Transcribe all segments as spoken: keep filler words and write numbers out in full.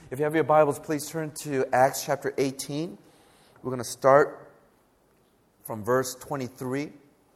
If you have your Bibles, please turn to Acts chapter eighteen. We're going to start from verse twenty-three.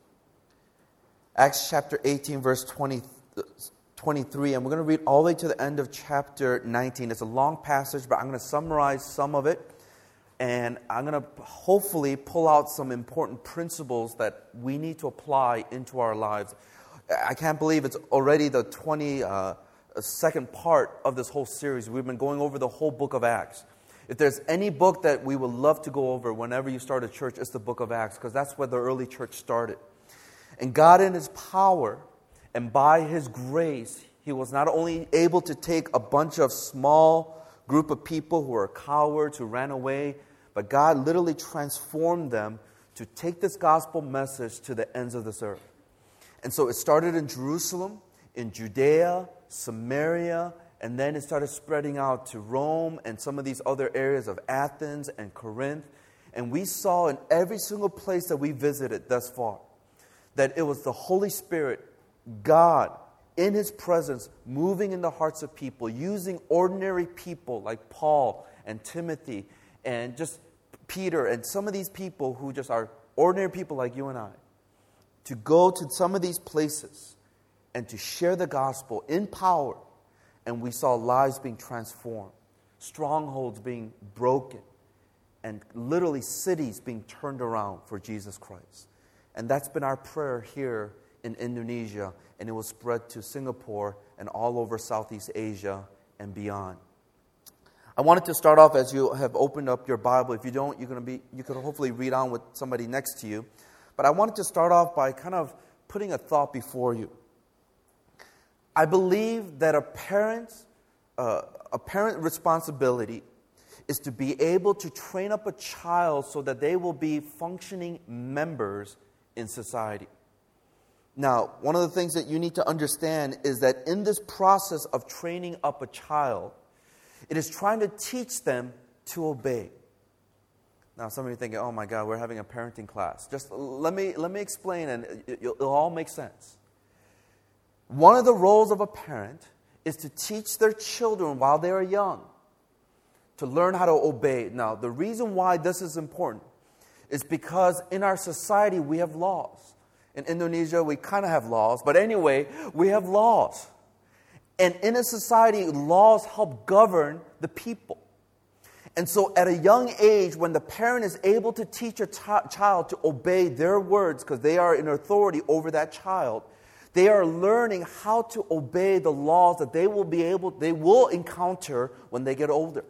Acts chapter eighteen, verse twenty, twenty-three. And we're going to read all the way to the end of chapter nineteen. It's a long passage, but I'm going to summarize some of it. And I'm going to hopefully pull out some important principles that we need to apply into our lives. I can't believe it's already the twenty-second part of this whole series. We've been going over the whole book of Acts. If there's any book that we would love to go over whenever you start a church, it's the book of Acts, because that's where the early church started. And God in His power and by His grace, He was not only able to take a bunch of small group of people who were cowards, who ran away, but God literally transformed them to take this gospel message to the ends of this earth. And so it started in Jerusalem, in Judea, Samaria, and then it started spreading out to Rome and some of these other areas of Athens and Corinth. And we saw in every single place that we visited thus far that it was the Holy Spirit, God, in His presence, moving in the hearts of people, using ordinary people like Paul and Timothy and just Peter and some of these people who just are ordinary people like you and I, to go to some of these places and to share the gospel in power. And we saw lives being transformed, strongholds being broken, and literally cities being turned around for Jesus Christ. And that's been our prayer here in Indonesia, and it will spread to Singapore and all over Southeast Asia and beyond. I wanted to start off, as you have opened up your Bible. If you don't, you're going to be you could hopefully read on with somebody next to you. But I wanted to start off by kind of putting a thought before you. I believe that a parent's uh, a parent responsibility is to be able to train up a child so that they will be functioning members in society. Now, one of the things that you need to understand is that in this process of training up a child, it is trying to teach them to obey. Now, some of you are thinking, oh my God, we're having a parenting class. Just let me, let me explain, and it, it'll all make sense. One of the roles of a parent is to teach their children while they are young to learn how to obey. Now, the reason why this is important is because in our society we have laws. In Indonesia, we kind of have laws, but anyway, we have laws. And in a society, laws help govern the people. And so at a young age, when the parent is able to teach a ch- child to obey their words because they are in authority over that child, they are learning how to obey the laws that they will be able, they will encounter when they get older.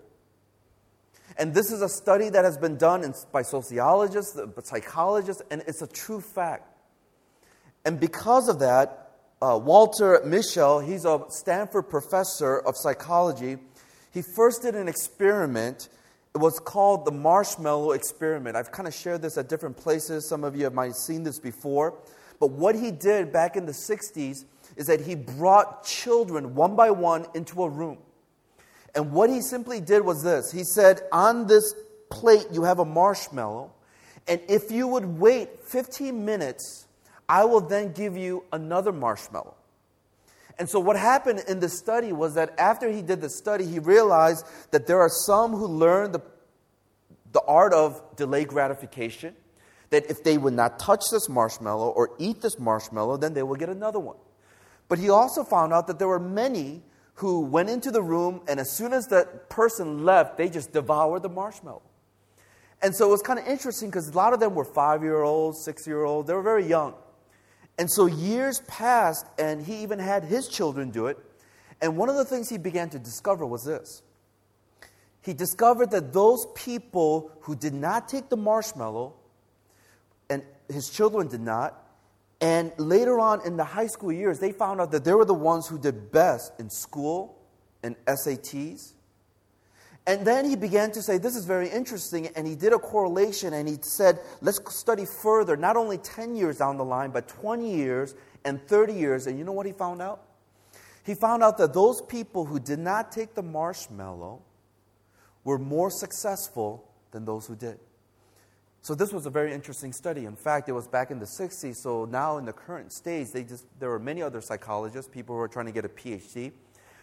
And this is a study that has been done in, by sociologists, psychologists, and it's a true fact. And because of that, uh, Walter Mischel, he's a Stanford professor of psychology, he first did an experiment. It was called the marshmallow experiment. I've kind of shared this at different places. Some of you have might have seen this before. But what he did back in the sixties is that he brought children one by one into a room. And what he simply did was this. He said, on this plate you have a marshmallow, and if you would wait fifteen minutes, I will then give you another marshmallow. And so what happened in the study was that after he did the study, he realized that there are some who learned the, the art of delayed gratification, that if they would not touch this marshmallow or eat this marshmallow, then they will get another one. But he also found out that there were many who went into the room, and as soon as that person left, they just devoured the marshmallow. And so it was kind of interesting because a lot of them were five-year-olds, six-year-olds. They were very young. And so years passed, and he even had his children do it. And one of the things he began to discover was this. He discovered that those people who did not take the marshmallow, and his children did not, and later on in the high school years, they found out that they were the ones who did best in school and S A Ts. And then he began to say, this is very interesting, and he did a correlation, and he said, let's study further, not only ten years down the line, but twenty years and thirty years. And you know what he found out? He found out that those people who did not take the marshmallow were more successful than those who did. So this was a very interesting study. In fact, it was back in the sixties, so now in the current stage, they just there are many other psychologists, people who are trying to get a P H D.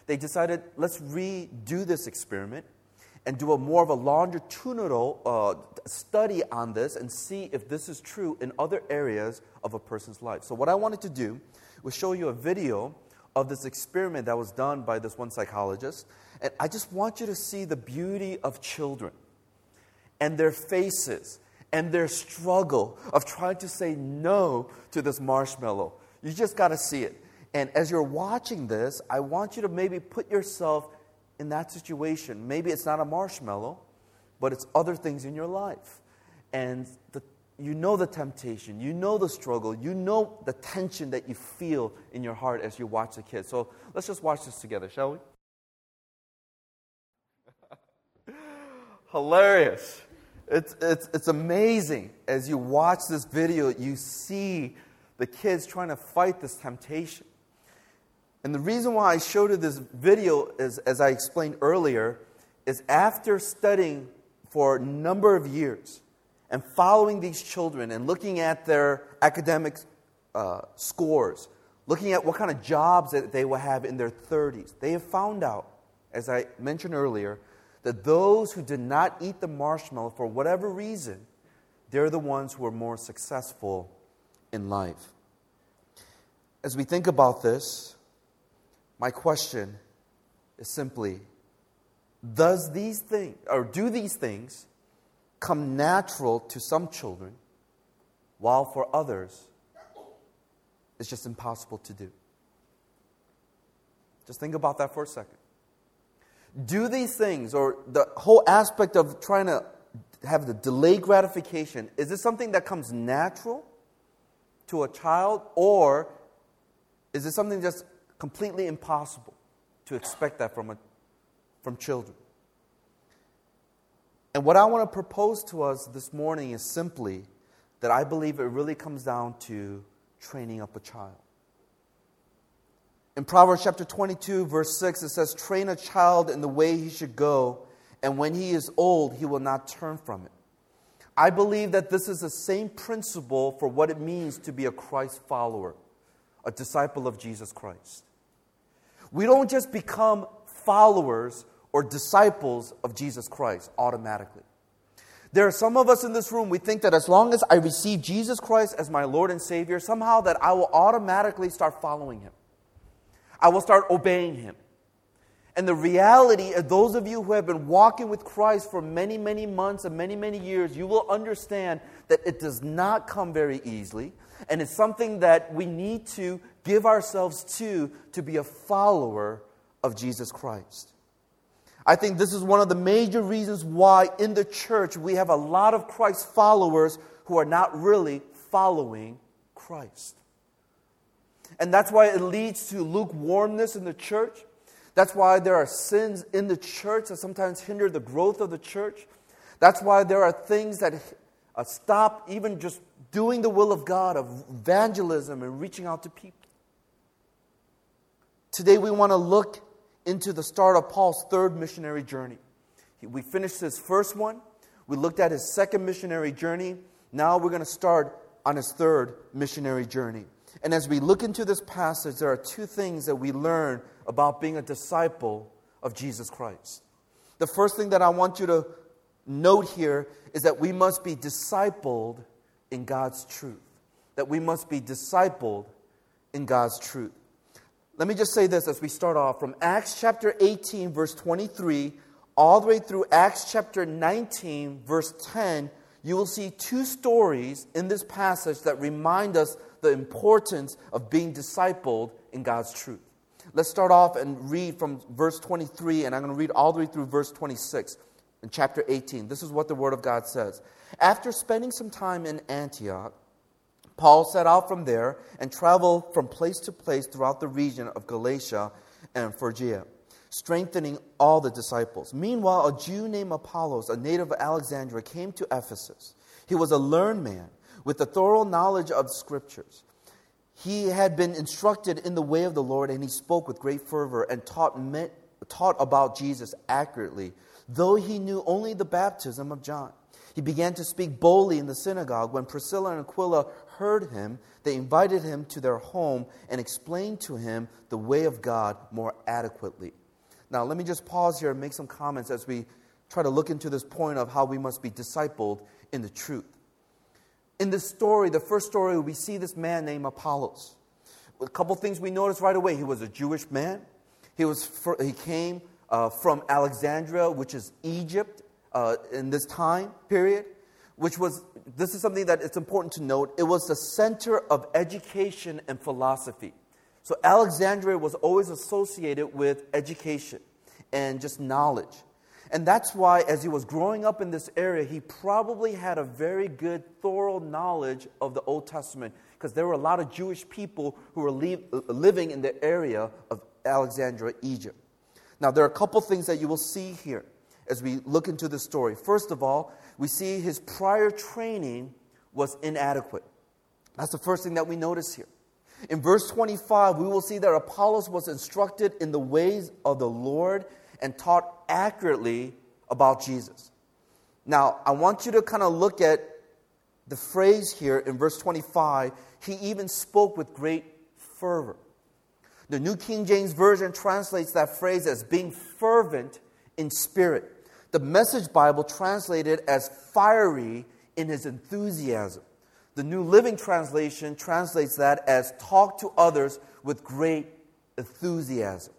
they decided, let's redo this experiment and do a more of a longitudinal uh, study on this and see if this is true in other areas of a person's life. So what I wanted to do was show you a video of this experiment that was done by this one psychologist. And I just want you to see the beauty of children and their faces and their struggle of trying to say no to this marshmallow. You just got to see it. And as you're watching this, I want you to maybe put yourself in that situation. Maybe it's not a marshmallow, but it's other things in your life. And the, you know the temptation, you know the struggle, you know the tension that you feel in your heart as you watch the kids. So let's just watch this together, shall we? Hilarious. It's, it's, it's amazing. As you watch this video, you see the kids trying to fight this temptation. And the reason why I showed you this video is, as I explained earlier, is after studying for a number of years and following these children and looking at their academic uh, scores, looking at what kind of jobs that they will have in their thirties, they have found out, as I mentioned earlier, that those who did not eat the marshmallow for whatever reason, they're the ones who are more successful in life. As we think about this, my question is simply, does these things, or do these things come natural to some children, while for others, it's just impossible to do? Just think about that for a second. Do these things, or the whole aspect of trying to have the delayed gratification, is this something that comes natural to a child, or is it something that's completely impossible to expect that from a, from children? And what I want to propose to us this morning is simply that I believe it really comes down to training up a child. In Proverbs chapter twenty-two, verse six, it says, "Train a child in the way he should go, and when he is old, he will not turn from it." I believe that this is the same principle for what it means to be a Christ follower, a disciple of Jesus Christ. We don't just become followers or disciples of Jesus Christ automatically. There are some of us in this room, we think that as long as I receive Jesus Christ as my Lord and Savior, somehow that I will automatically start following Him. I will start obeying Him. And the reality is, those of you who have been walking with Christ for many, many months and many, many years, you will understand that it does not come very easily. And it's something that we need to give ourselves to, to be a follower of Jesus Christ. I think this is one of the major reasons why in the church we have a lot of Christ followers who are not really following Christ. And that's why it leads to lukewarmness in the church. That's why there are sins in the church that sometimes hinder the growth of the church. That's why there are things that uh, stop even just doing the will of God, of evangelism and reaching out to people. Today we want to look into the start of Paul's third missionary journey. We finished his first one. We looked at his second missionary journey. Now we're going to start on his third missionary journey. And as we look into this passage, there are two things that we learn about being a disciple of Jesus Christ. The first thing that I want you to note here is that we must be discipled in God's truth. That we must be discipled in God's truth. Let me just say this as we start off. From Acts chapter eighteen, verse twenty-three, all the way through Acts chapter nineteen, verse ten, you will see two stories in this passage that remind us the importance of being discipled in God's truth. Let's start off and read from verse twenty-three, and I'm going to read all the way through verse twenty-six in chapter eighteen. This is what the Word of God says. After spending some time in Antioch, Paul set out from there and traveled from place to place throughout the region of Galatia and Phrygia, strengthening all the disciples. Meanwhile, a Jew named Apollos, a native of Alexandria, came to Ephesus. He was a learned man with a thorough knowledge of Scriptures. He had been instructed in the way of the Lord, and he spoke with great fervor and taught, taught about Jesus accurately, though he knew only the baptism of John. He began to speak boldly in the synagogue. When Priscilla and Aquila heard him, they invited him to their home and explained to him the way of God more adequately. Now, let me just pause here and make some comments as we try to look into this point of how we must be discipled in the truth. In this story, the first story, we see this man named Apollos. A couple things we notice right away. He was a Jewish man. He was he came uh, from Alexandria, which is Egypt, uh, in this time period, which was, this is something that it's important to note, it was the center of education and philosophy. So Alexandria was always associated with education and just knowledge. And that's why, as he was growing up in this area, he probably had a very good, thorough knowledge of the Old Testament, because there were a lot of Jewish people who were li- living in the area of Alexandria, Egypt. Now, there are a couple things that you will see here as we look into the story. First of all, we see his prior training was inadequate. That's the first thing that we notice here. In verse twenty-five, we will see that Apollos was instructed in the ways of the Lord and taught accurately about Jesus. Now, I want you to kind of look at the phrase here in verse twenty-five. He even spoke with great fervor. The New King James Version translates that phrase as being fervent in spirit. The Message Bible translated as fiery in his enthusiasm. The New Living Translation translates that as talk to others with great enthusiasm.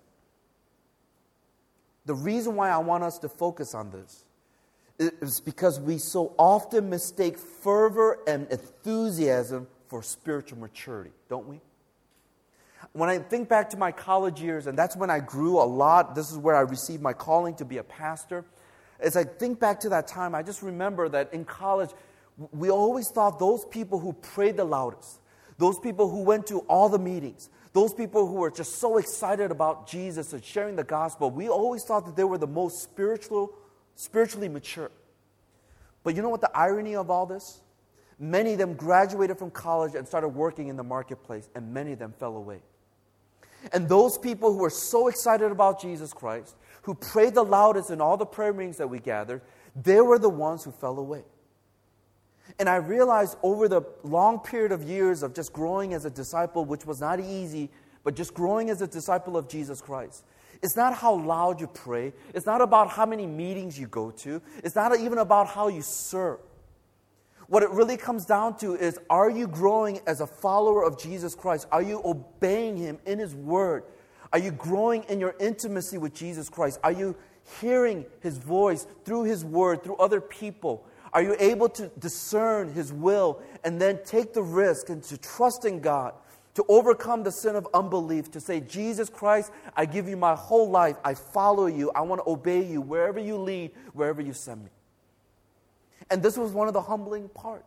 The reason why I want us to focus on this is because we so often mistake fervor and enthusiasm for spiritual maturity, don't we? When I think back to my college years, and that's when I grew a lot, this is where I received my calling to be a pastor. As I think back to that time, I just remember that in college, we always thought those people who prayed the loudest, those people who went to all the meetings, those people who were just so excited about Jesus and sharing the gospel, we always thought that they were the most spiritual, spiritually mature. But you know what the irony of all this? Many of them graduated from college and started working in the marketplace, and many of them fell away. And those people who were so excited about Jesus Christ, who prayed the loudest in all the prayer meetings that we gathered, they were the ones who fell away. And I realized over the long period of years of just growing as a disciple, which was not easy, but just growing as a disciple of Jesus Christ, it's not how loud you pray. It's not about how many meetings you go to. It's not even about how you serve. What it really comes down to is, are you growing as a follower of Jesus Christ? Are you obeying Him in His Word? Are you growing in your intimacy with Jesus Christ? Are you hearing His voice through His Word, through other people? Are you able to discern His will and then take the risk and to trust in God, to overcome the sin of unbelief, to say, Jesus Christ, I give you my whole life. I follow you. I want to obey you wherever you lead, wherever you send me. And this was one of the humbling part.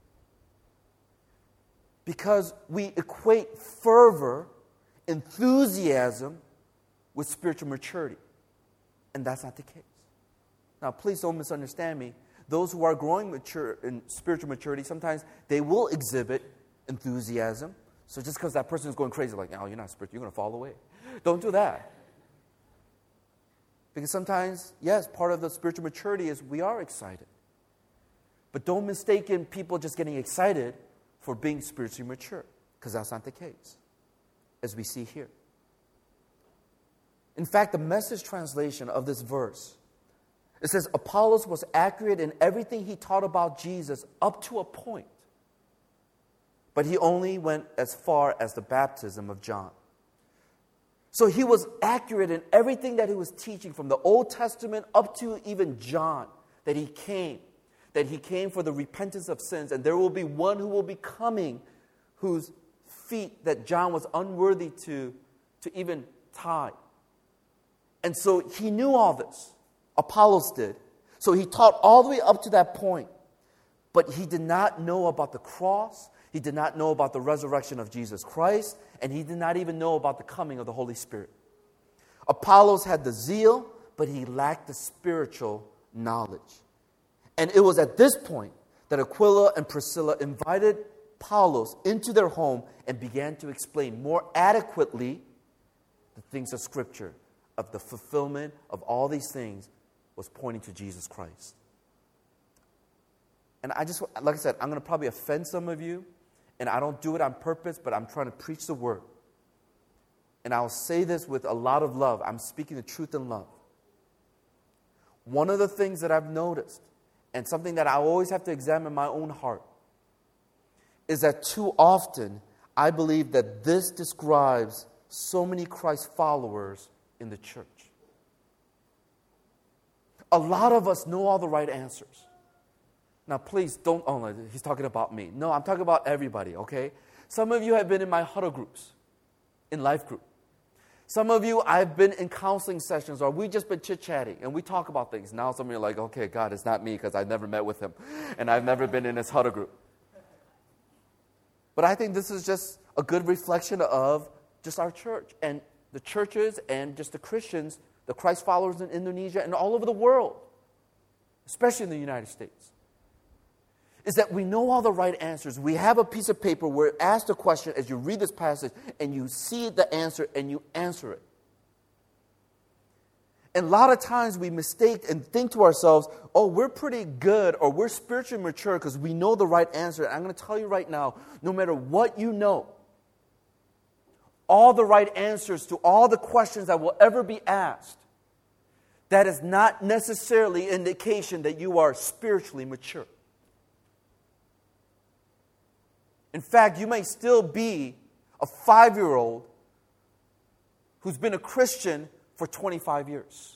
Because we equate fervor, enthusiasm with spiritual maturity. And that's not the case. Now, please don't misunderstand me. Those who are growing mature in spiritual maturity, sometimes they will exhibit enthusiasm. So just because that person is going crazy, like, oh, you're not spiritual, you're going to fall away. Don't do that. Because sometimes, yes, part of the spiritual maturity is we are excited. But don't mistake in people just getting excited for being spiritually mature, because that's not the case, as we see here. In fact, the Message translation of this verse, it says, Apollos was accurate in everything he taught about Jesus up to a point, but he only went as far as the baptism of John. So he was accurate in everything that he was teaching from the Old Testament up to even John, that he came. That he came for the repentance of sins, and there will be one who will be coming whose feet that John was unworthy to, to even tie. And so he knew all this. Apollos did. So he taught all the way up to that point. But he did not know about the cross. He did not know about the resurrection of Jesus Christ. And he did not even know about the coming of the Holy Spirit. Apollos had the zeal, but he lacked the spiritual knowledge. And it was at this point that Aquila and Priscilla invited Apollos into their home and began to explain more adequately the things of Scripture, of the fulfillment of all these things was pointing to Jesus Christ. And I just, like I said, I'm going to probably offend some of you, And I don't do it on purpose, but I'm trying to preach the word. And I'll say this with a lot of love. I'm speaking the truth in love. One of the things that I've noticed, and something that I always have to examine my own heart, is that too often I believe that this describes so many Christ followers in the church. A lot of us know all the right answers. Now, please don't, oh, no, he's talking about me. No, I'm talking about everybody, okay? Some of you have been in my huddle groups, in life group. Some of you, I've been in counseling sessions, or we've just been chit-chatting, and we talk about things. Now some of you are like, okay, God, it's not me, because I've never met with him, and I've never been in his huddle group. But I think this is just a good reflection of just our church, and the churches, and just the Christians, the Christ followers in Indonesia, and all over the world, especially in the United States, is that we know all the right answers. We have a piece of paper where it asks a question as you read this passage, and you see the answer, and you answer it. And a lot of times we mistake and think to ourselves, oh, we're pretty good, or we're spiritually mature because we know the right answer. And I'm going to tell you right now, no matter what you know, all the right answers to all the questions that will ever be asked, that is not necessarily an indication that you are spiritually mature. In fact, you may still be a five-year-old who's been a Christian for twenty-five years.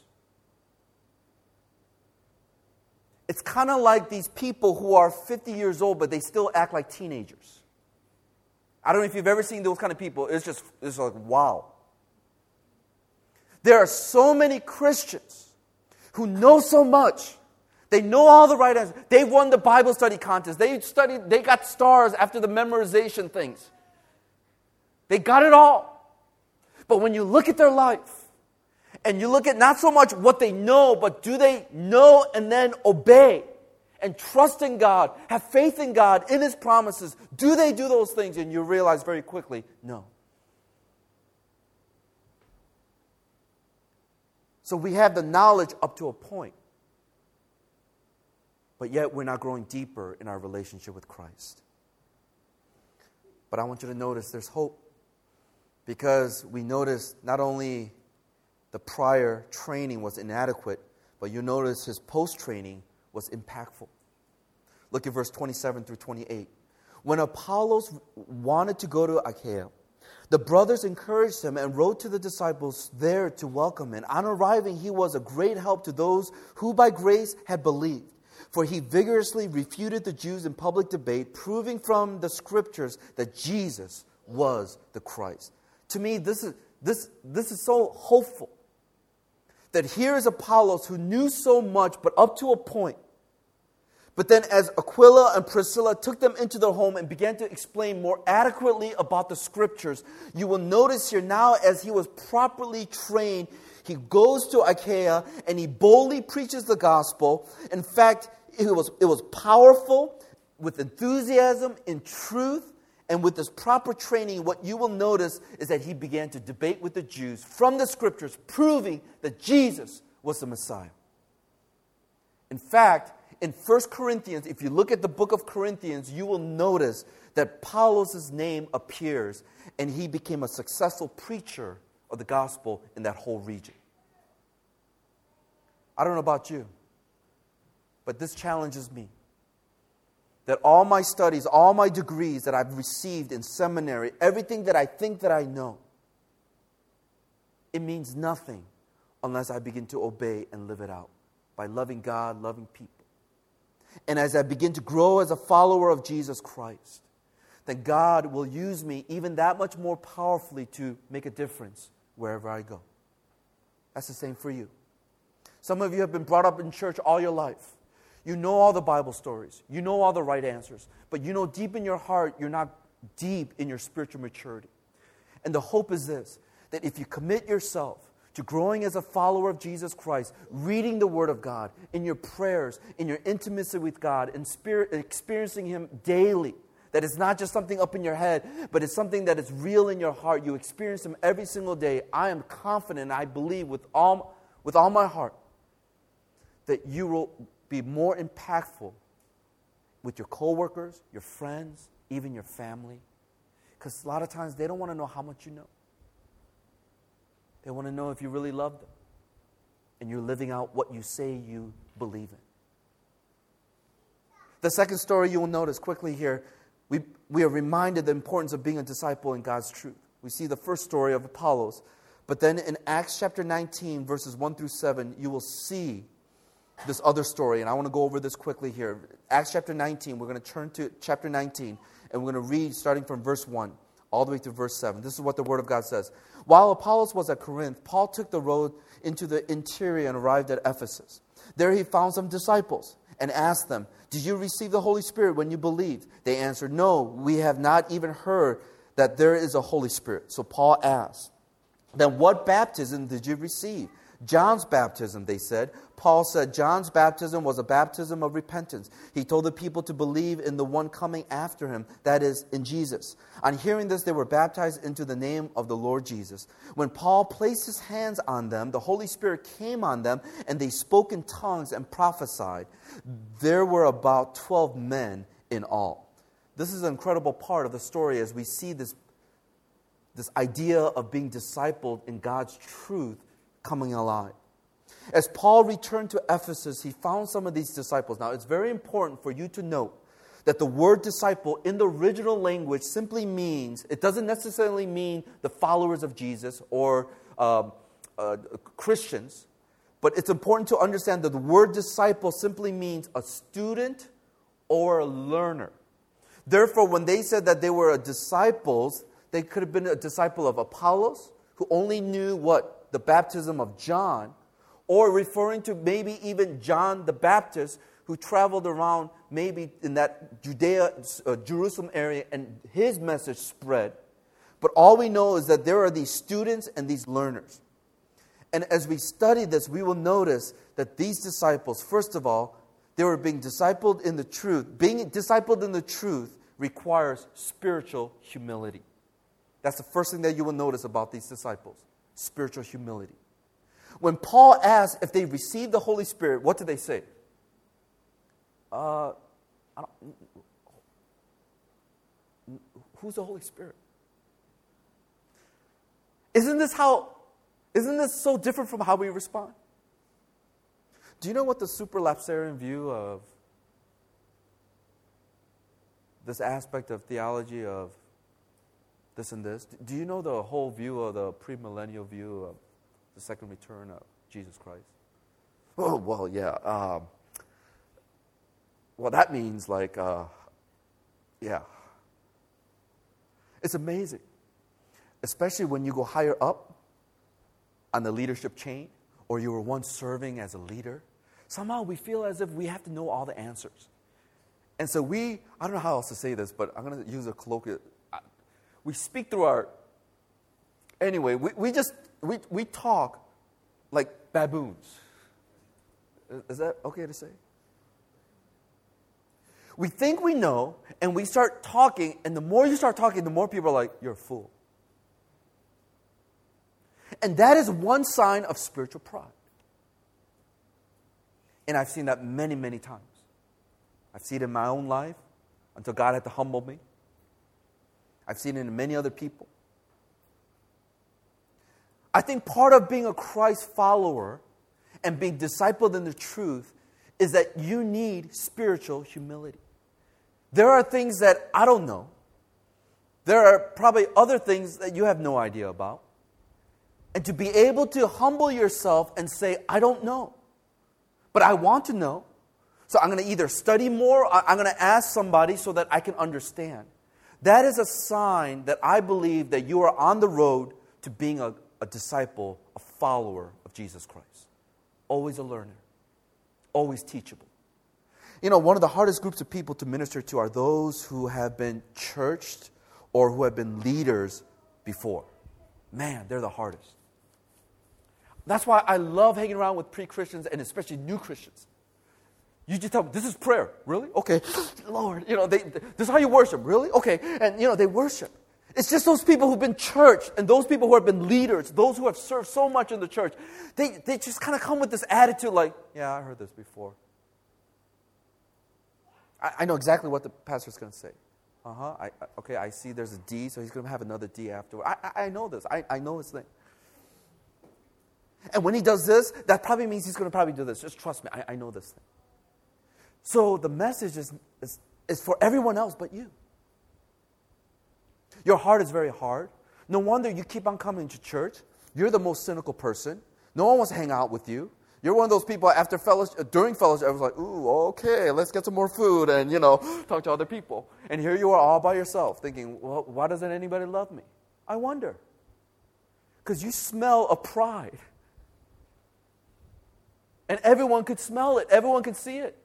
It's kind of like these people who are fifty years old, but they still act like teenagers. I don't know if you've ever seen those kind of people. It's just, it's like, wow. There are so many Christians who know so much. They know all the right answers. They won the Bible study contest. They studied, they got stars after the memorization things. They got it all. But when you look at their life, and you look at not so much what they know, but do they know and then obey and trust in God, have faith in God, in His promises? Do they do those things? And you realize very quickly, no. So we have the knowledge up to a point. But yet we're not growing deeper in our relationship with Christ. But I want you to notice there's hope. Because we notice not only the prior training was inadequate, but you notice his post-training was impactful. Look at verse twenty-seven through twenty-eight. When Apollos wanted to go to Achaia, the brothers encouraged him and wrote to the disciples there to welcome him. On arriving, he was a great help to those who by grace had believed. For he vigorously refuted the Jews in public debate, proving from the scriptures that Jesus was the Christ. To me, this is, this, this is so hopeful. That here is Apollos who knew so much, but up to a point. But then as Aquila and Priscilla took them into their home and began to explain more adequately about the scriptures, you will notice here now as he was properly trained, he goes to Achaia and he boldly preaches the gospel. In fact, it was, it was powerful, with enthusiasm, in truth, and with this proper training. What you will notice is that he began to debate with the Jews from the scriptures, proving that Jesus was the Messiah. In fact, in First Corinthians, if you look at the book of Corinthians, you will notice that Apollos' name appears, and he became a successful preacher of the gospel in that whole region. I don't know about you, but this challenges me. That all my studies, all my degrees that I've received in seminary, everything that I think that I know, it means nothing unless I begin to obey and live it out by loving God, loving people. And as I begin to grow as a follower of Jesus Christ, then God will use me even that much more powerfully to make a difference wherever I go. That's the same for you. Some of you have been brought up in church all your life. You know all the Bible stories. You know all the right answers. But you know deep in your heart, you're not deep in your spiritual maturity. And the hope is this, that if you commit yourself to growing as a follower of Jesus Christ, reading the Word of God, in your prayers, in your intimacy with God, and spirit, experiencing Him daily, that it's not just something up in your head, but it's something that is real in your heart. You experience Him every single day. I am confident, I believe with all, with all my heart, that you will be more impactful with your coworkers, your friends, even your family. Because a lot of times they don't want to know how much you know. They want to know if you really love them and you're living out what you say you believe in. The second story you will notice quickly here, we, we are reminded the importance of being a disciple in God's truth. We see the first story of Apollos. But then in Acts chapter nineteen, verses one through seven, you will see this other story. And I want to go over this quickly here. Acts chapter nineteen, we're going to turn to chapter nineteen. And we're going to read starting from verse one all the way to verse seven. This is what the Word of God says. While Apollos was at Corinth, Paul took the road into the interior and arrived at Ephesus. There he found some disciples and asked them, "Did you receive the Holy Spirit when you believed?" They answered, "No, we have not even heard that there is a Holy Spirit." So Paul asked, "Then what baptism did you receive?" "John's baptism," they said. Paul said John's baptism was a baptism of repentance. He told the people to believe in the one coming after him, that is, in Jesus. On hearing this, they were baptized into the name of the Lord Jesus. When Paul placed his hands on them, the Holy Spirit came on them, and they spoke in tongues and prophesied. There were about twelve men in all. This is an incredible part of the story as we see this, this idea of being discipled in God's truth coming alive. As Paul returned to Ephesus, he found some of these disciples. Now, it's very important for you to note that the word disciple in the original language simply means, it doesn't necessarily mean the followers of Jesus or um, uh, Christians, but it's important to understand that the word disciple simply means a student or a learner. Therefore, when they said that they were a disciples, they could have been a disciple of Apollos, who only knew what? The baptism of John, or referring to maybe even John the Baptist, who traveled around maybe in that Judea, uh, Jerusalem area, and his message spread. But all we know is that there are these students and these learners. And as we study this, we will notice that these disciples, first of all, they were being discipled in the truth. Being discipled in the truth requires spiritual humility. That's the first thing that you will notice about these disciples. Spiritual humility. When Paul asked if they received the Holy Spirit, what did they say? Uh, I don't, who's the Holy Spirit? Isn't this how, isn't this so different from how we respond? Do you know what the superlapsarian view of this aspect of theology of this and this? Do you know the whole view of the premillennial view of the second return of Jesus Christ? Oh, well, yeah. Um, well, that means like, uh, yeah. It's amazing. Especially when you go higher up on the leadership chain, or you were once serving as a leader. Somehow we feel as if we have to know all the answers. And so we, I don't know how else to say this, but I'm going to use a colloquial. We speak through our, anyway, we, we just, we, we talk like baboons. Is that okay to say? We think we know, and we start talking, and the more you start talking, the more people are like, you're a fool. And that is one sign of spiritual pride. And I've seen that many, many times. I've seen it in my own life until God had to humble me. I've seen it in many other people. I think part of being a Christ follower and being discipled in the truth is that you need spiritual humility. There are things that I don't know. There are probably other things that you have no idea about. And to be able to humble yourself and say, I don't know, but I want to know. So I'm going to either study more, or I'm going to ask somebody so that I can understand. That is a sign that I believe that you are on the road to being a, a disciple, a follower of Jesus Christ. Always a learner. Always teachable. You know, one of the hardest groups of people to minister to are those who have been churched or who have been leaders before. Man, they're the hardest. That's why I love hanging around with pre-Christians and especially new Christians. You just tell them, this is prayer. Really? Okay. Lord, you know, they, this is how you worship. Really? Okay. And, you know, they worship. It's just those people who've been churched and those people who have been leaders, those who have served so much in the church, they, they just kind of come with this attitude like, yeah, I heard this before. I, I know exactly what the pastor's going to say. uh-huh, I, okay, I see there's a D, so he's going to have another D afterward. I, I, I know this. I, I know his thing. And when he does this, that probably means he's going to probably do this. Just trust me, I, I know this thing. So the message is, is, is for everyone else but you. Your heart is very hard. No wonder you keep on coming to church. You're the most cynical person. No one wants to hang out with you. You're one of those people after fellowship, during fellowship, I was like, ooh, okay, let's get some more food and, you know, talk to other people. And here you are all by yourself thinking, well, why doesn't anybody love me? I wonder. Because you smell of pride. And everyone could smell it. Everyone could see it.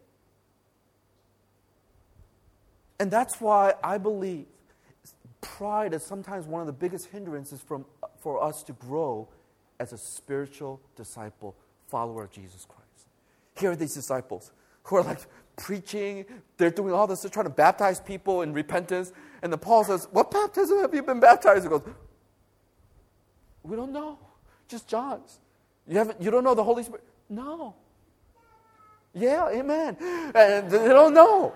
And that's why I believe pride is sometimes one of the biggest hindrances from, for us to grow as a spiritual disciple, follower of Jesus Christ. Here are these disciples who are like preaching. They're doing all this. They're trying to baptize people in repentance. And then Paul says, what baptism have you been baptized? He goes, we don't know. Just John's. You haven't. You don't know the Holy Spirit? No. Yeah, amen. And they don't know.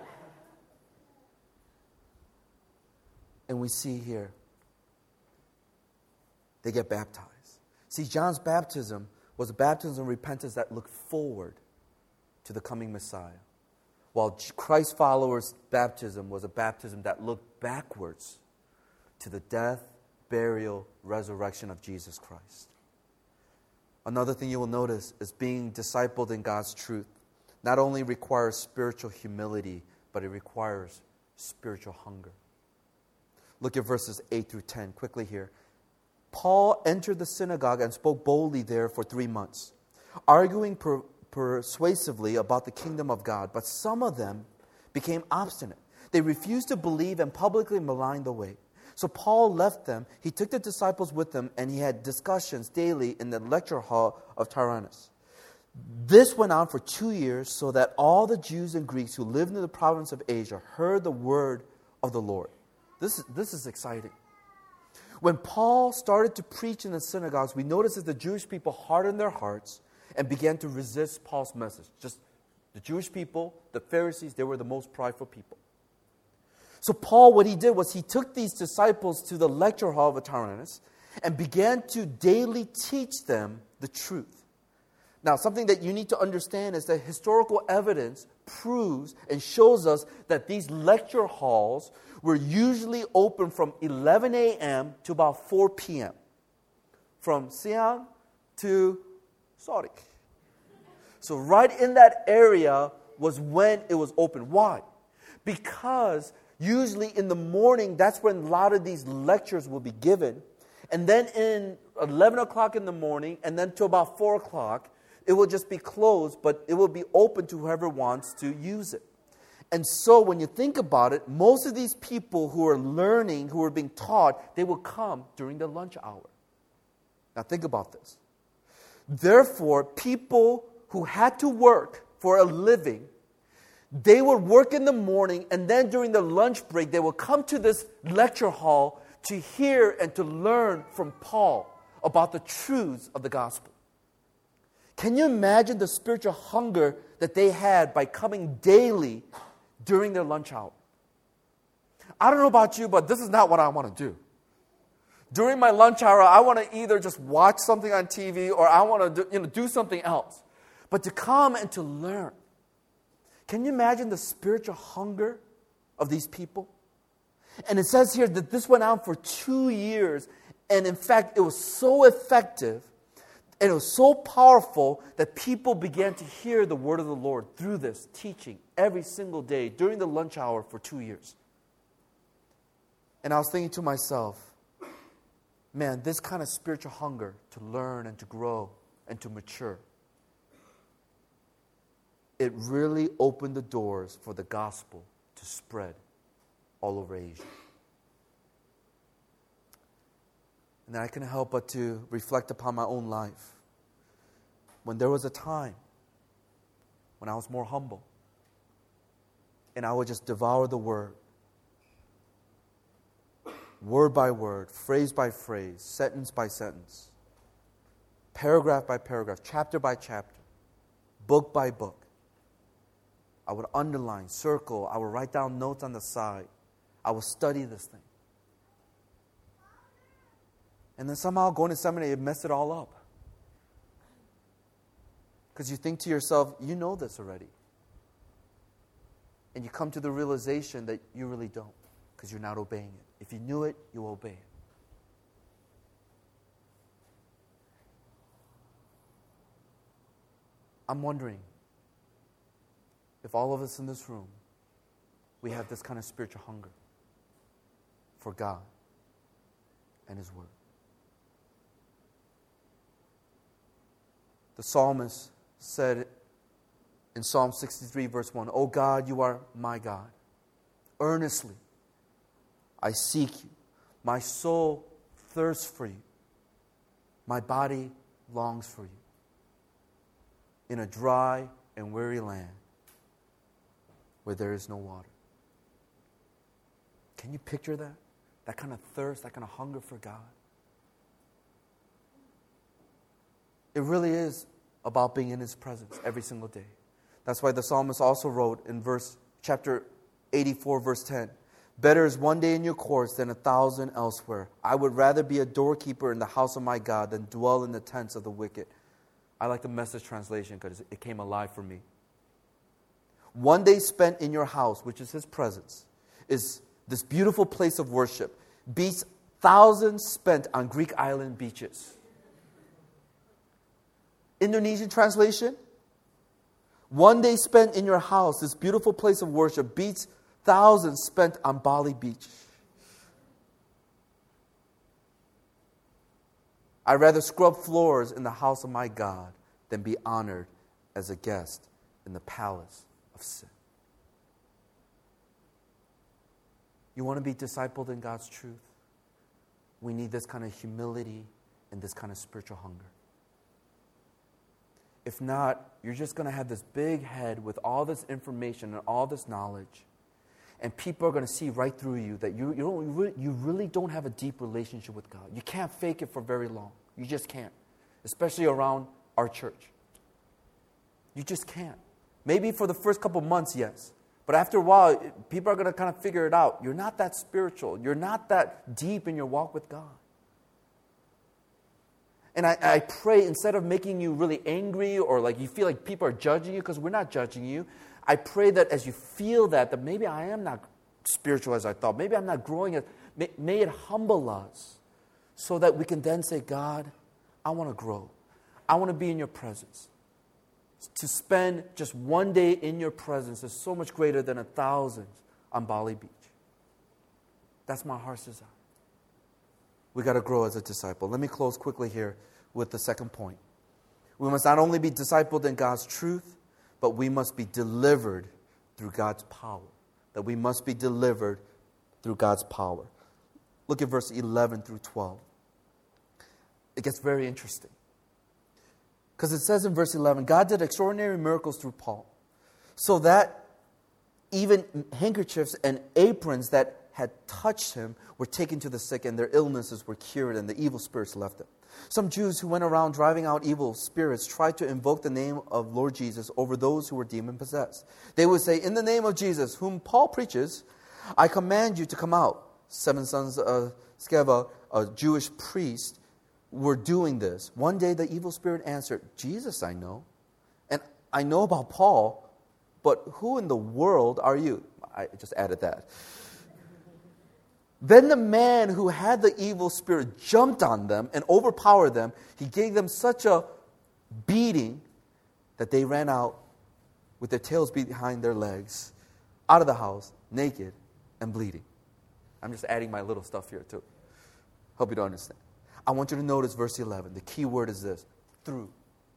And we see here, they get baptized. See, John's baptism was a baptism of repentance that looked forward to the coming Messiah, while Christ's followers' baptism was a baptism that looked backwards to the death, burial, resurrection of Jesus Christ. Another thing you will notice is being discipled in God's truth not only requires spiritual humility, but it requires spiritual hunger. Look at verses eight through ten quickly here. Paul entered the synagogue and spoke boldly there for three months, arguing per- persuasively about the kingdom of God. But some of them became obstinate. They refused to believe and publicly maligned the way. So Paul left them. He took the disciples with him, and he had discussions daily in the lecture hall of Tyrannus. This went on for two years, so that all the Jews and Greeks who lived in the province of Asia heard the word of the Lord. This, this is exciting. When Paul started to preach in the synagogues, we noticed that the Jewish people hardened their hearts and began to resist Paul's message. Just the Jewish people, the Pharisees, they were the most prideful people. So Paul, what he did was he took these disciples to the lecture hall of Tyrannus and began to daily teach them the truth. Now, something that you need to understand is that historical evidence proves and shows us that these lecture halls were usually open from eleven a.m. to about four p.m. From Siang to Sorry. So right in that area was when it was open. Why? Because usually in the morning, that's when a lot of these lectures will be given. And then in eleven o'clock in the morning, and then to about four o'clock, it will just be closed, but it will be open to whoever wants to use it. And so when you think about it, most of these people who are learning, who are being taught, they will come during the lunch hour. Now think about this. Therefore, people who had to work for a living, they would work in the morning, and then during the lunch break, they will come to this lecture hall to hear and to learn from Paul about the truths of the gospel. Can you imagine the spiritual hunger that they had by coming daily during their lunch hour? I don't know about you, but this is not what I want to do. During my lunch hour, I want to either just watch something on T V or I want to do, you know, do something else. But to come and to learn. Can you imagine the spiritual hunger of these people? And it says here that this went on for two years. And in fact, it was so effective and it was so powerful that people began to hear the word of the Lord through this teaching every single day during the lunch hour for two years. And I was thinking to myself, man, this kind of spiritual hunger to learn and to grow and to mature, it really opened the doors for the gospel to spread all over Asia. And then I couldn't help but to reflect upon my own life. When there was a time when I was more humble, and I would just devour the word, word by word, phrase by phrase, sentence by sentence, paragraph by paragraph, chapter by chapter, book by book. I would underline, circle, I would write down notes on the side. I will study this thing. And then somehow going to seminary, it messed it all up. Because you think to yourself, you know this already. And you come to the realization that you really don't, because you're not obeying it. If you knew it, you obey it. I'm wondering if all of us in this room, we have this kind of spiritual hunger for God and His Word. The psalmist said in Psalm sixty-three, verse one, "O God, you are my God. Earnestly I seek you. My soul thirsts for you. My body longs for you. In a dry and weary land where there is no water." Can you picture that? That kind of thirst, that kind of hunger for God. It really is about being in His presence every single day. That's why the psalmist also wrote in verse chapter eighty-four, verse ten, "Better is one day in your courts than a thousand elsewhere. I would rather be a doorkeeper in the house of my God than dwell in the tents of the wicked." I like the Message translation because it came alive for me. One day spent in your house, which is His presence, is this beautiful place of worship, beats thousands spent on Greek island beaches. Indonesian translation, one day spent in your house, this beautiful place of worship, beats thousands spent on Bali Beach. I'd rather scrub floors in the house of my God than be honored as a guest in the palace of sin. You want to be discipled in God's truth? We need this kind of humility and this kind of spiritual hunger. If not, you're just going to have this big head with all this information and all this knowledge. And people are going to see right through you that you, you, don't, you, really, you really don't have a deep relationship with God. You can't fake it for very long. You just can't. Especially around our church. You just can't. Maybe for the first couple months, yes. But after a while, people are going to kind of figure it out. You're not that spiritual. You're not that deep in your walk with God. And I, I pray, instead of making you really angry or like you feel like people are judging you, because we're not judging you, I pray that as you feel that, that maybe I am not spiritual as I thought. Maybe I'm not growing. As, may, may it humble us so that we can then say, God, I want to grow. I want to be in your presence. To spend just one day in your presence is so much greater than a thousand on Bali Beach. That's my heart's desire. We got to grow as a disciple. Let me close quickly here with the second point. We must not only be discipled in God's truth, but we must be delivered through God's power. That we must be delivered through God's power. Look at verse eleven through twelve. It gets very interesting. Because it says in verse eleven, God did extraordinary miracles through Paul, so that even handkerchiefs and aprons that had touched him were taken to the sick, and their illnesses were cured, and the evil spirits left them. Some Jews who went around driving out evil spirits tried to invoke the name of Lord Jesus over those who were demon-possessed. They would say, "In the name of Jesus, whom Paul preaches, I command you to come out." Seven sons of Sceva, a Jewish priest, were doing this. One day the evil spirit answered, "Jesus I know, and I know about Paul, but who in the world are you?" I just added that. Then the man who had the evil spirit jumped on them and overpowered them. He gave them such a beating that they ran out with their tails behind their legs, out of the house, naked and bleeding. I'm just adding my little stuff here too. Hope you don't understand. I want you to notice verse eleven. The key word is this: through.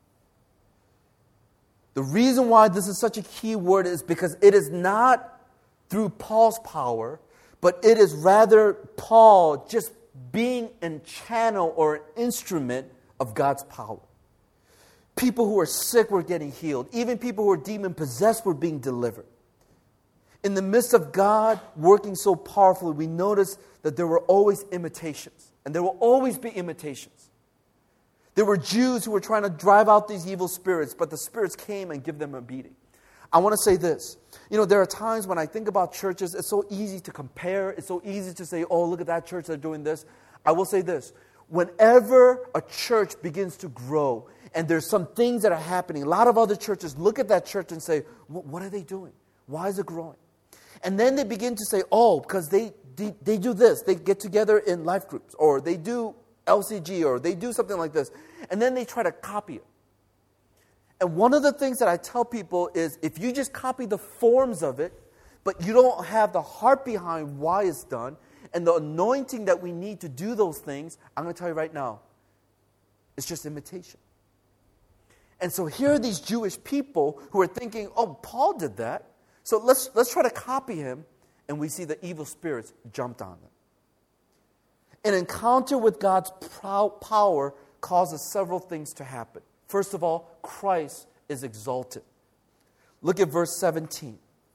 The reason why this is such a key word is because it is not through Paul's power, but it is rather Paul just being a channel or an instrument of God's power. People who are sick were getting healed. Even people who are demon-possessed were being delivered. In the midst of God working so powerfully, we notice that there were always imitations. And there will always be imitations. There were Jews who were trying to drive out these evil spirits, but the spirits came and give them a beating. I want to say this. You know, there are times when I think about churches, it's so easy to compare. It's so easy to say, oh, look at that church, they're doing this. I will say this. Whenever a church begins to grow and there's some things that are happening, a lot of other churches look at that church and say, what are they doing? Why is it growing? And then they begin to say, oh, because they, they, they do this. They get together in life groups, or they do L C G, or they do something like this. And then they try to copy it. And one of the things that I tell people is if you just copy the forms of it, but you don't have the heart behind why it's done, and the anointing that we need to do those things, I'm going to tell you right now, it's just imitation. And so here are these Jewish people who are thinking, oh, Paul did that, so let's, let's try to copy him, and we see the evil spirits jumped on them. An encounter with God's power causes several things to happen. First of all, Christ is exalted. Look at verse seventeen.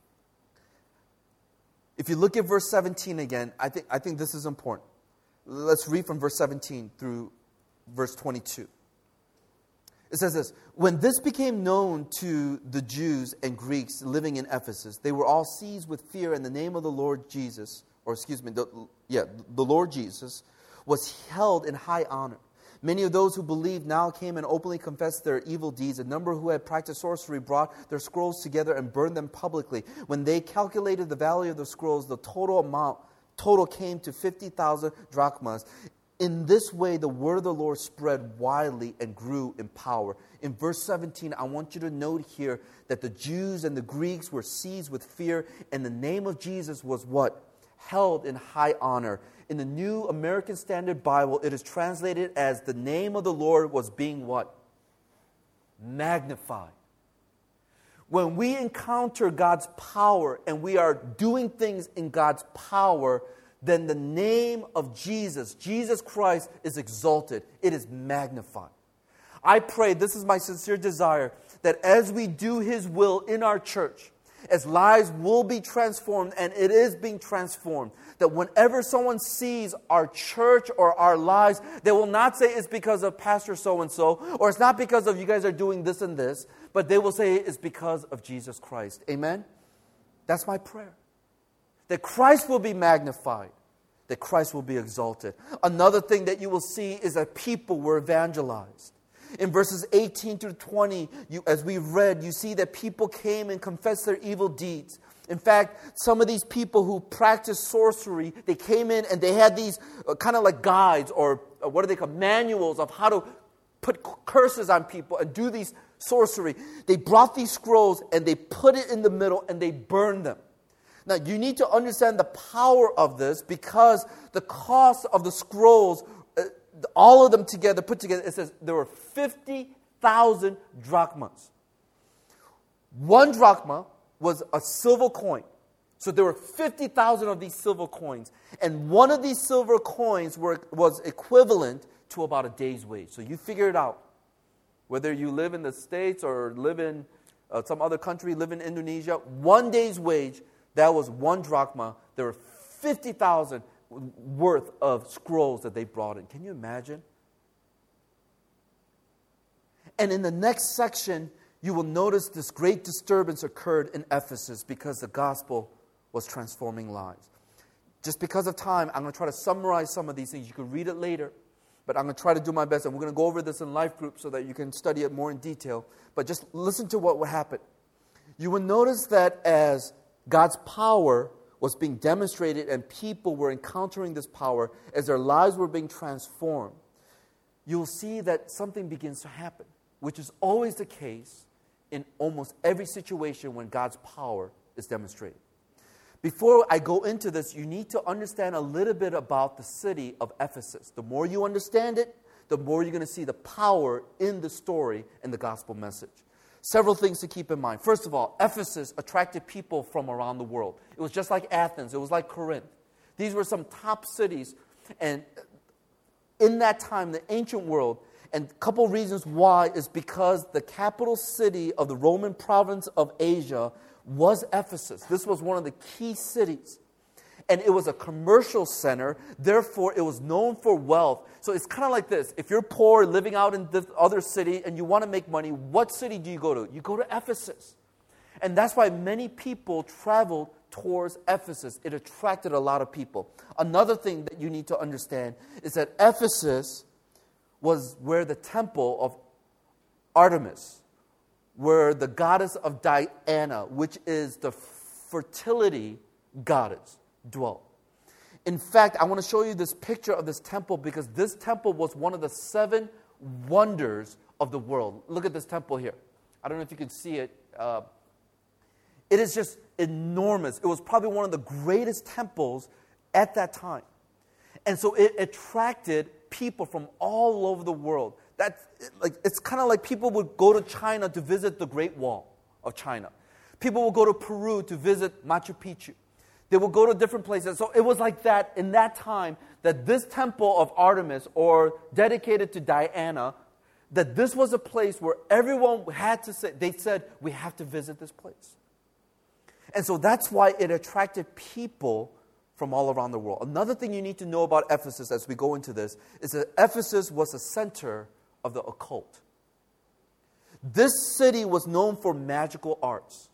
If you look at verse seventeen again, I think, I think this is important. Let's read from verse seventeen through verse twenty-two. It says this, when this became known to the Jews and Greeks living in Ephesus, they were all seized with fear, and the name of the Lord Jesus, or excuse me, the, yeah, the Lord Jesus was held in high honor. Many of those who believed now came and openly confessed their evil deeds. A number who had practiced sorcery brought their scrolls together and burned them publicly. When they calculated the value of the scrolls, the total amount total came to fifty thousand drachmas. In this way, the word of the Lord spread widely and grew in power. In verse seventeen, I want you to note here that the Jews and the Greeks were seized with fear, and the name of Jesus was what? Held in high honor. In the New American Standard Bible, it is translated as the name of the Lord was being what? Magnified. When we encounter God's power and we are doing things in God's power, then the name of Jesus, Jesus Christ, is exalted. It is magnified. I pray, this is my sincere desire, that as we do His will in our church, as lives will be transformed, and it is being transformed, that whenever someone sees our church or our lives, they will not say it's because of Pastor so-and-so, or it's not because of you guys are doing this and this, but they will say it's because of Jesus Christ. Amen? That's my prayer. That Christ will be magnified, that Christ will be exalted. Another thing that you will see is that people were evangelized. In verses eighteen through twenty, you, as we read, you see that people came and confessed their evil deeds. In fact, some of these people who practiced sorcery, they came in and they had these uh, kind of like guides or uh, what do they call manuals of how to put curses on people and do these sorcery. They brought these scrolls and they put it in the middle and they burned them. Now, you need to understand the power of this because the cost of the scrolls, uh, all of them together, put together, it says there were fifty thousand drachmas. One drachma was a silver coin. So there were fifty thousand of these silver coins. And one of these silver coins were, was equivalent to about a day's wage. So you figure it out. Whether you live in the States or live in uh, some other country, live in Indonesia, one day's wage, that was one drachma. There were fifty thousand worth of scrolls that they brought in. Can you imagine? And in the next section, you will notice this great disturbance occurred in Ephesus because the gospel was transforming lives. Just because of time, I'm going to try to summarize some of these things. You can read it later, but I'm going to try to do my best. And we're going to go over this in life group so that you can study it more in detail. But just listen to what will happen. You will notice that as God's power was being demonstrated and people were encountering this power, as their lives were being transformed, you'll see that something begins to happen, which is always the case in almost every situation when God's power is demonstrated. Before I go into this, you need to understand a little bit about the city of Ephesus. The more you understand it, the more you're going to see the power in the story and the gospel message. Several things to keep in mind. First of all, Ephesus attracted people from around the world. It was just like Athens. It was like Corinth. These were some top cities. And in that time, the ancient world, and a couple reasons why is because the capital city of the Roman province of Asia was Ephesus. This was one of the key cities. And it was a commercial center. Therefore, it was known for wealth. So it's kind of like this. If you're poor, living out in this other city, and you want to make money, what city do you go to? You go to Ephesus. And that's why many people traveled towards Ephesus. It attracted a lot of people. Another thing that you need to understand is that Ephesus was where the temple of Artemis, where the goddess of Diana, which is the fertility goddess, dwelt. In fact, I want to show you this picture of this temple because this temple was one of the seven wonders of the world. Look at this temple here. I don't know if you can see it. Uh, it is just enormous. It was probably one of the greatest temples at that time. And so it attracted people from all over the world. That's like it's kind of like people would go to China to visit the Great Wall of China. People would go to Peru to visit Machu Picchu. They would go to different places. So it was like that in that time that this temple of Artemis, or dedicated to Diana, that this was a place where everyone had to say, they said, we have to visit this place. And so that's why it attracted people from all around the world. Another thing you need to know about Ephesus as we go into this is that Ephesus was the center of the occult. This city was known for magical arts.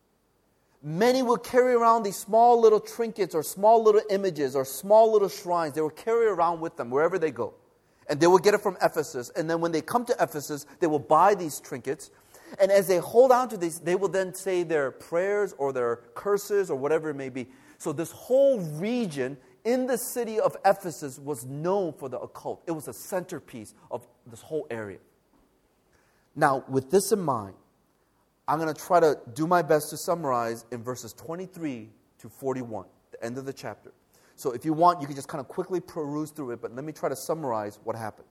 Many would carry around these small little trinkets or small little images or small little shrines. They would carry around with them wherever they go. And they will get it from Ephesus. And then when they come to Ephesus, they will buy these trinkets. And as they hold on to these, they will then say their prayers or their curses or whatever it may be. So this whole region in the city of Ephesus was known for the occult. It was a centerpiece of this whole area. Now, with this in mind, I'm going to try to do my best to summarize in verses twenty-three to forty-one, the end of the chapter. So if you want, you can just kind of quickly peruse through it, but let me try to summarize what happened.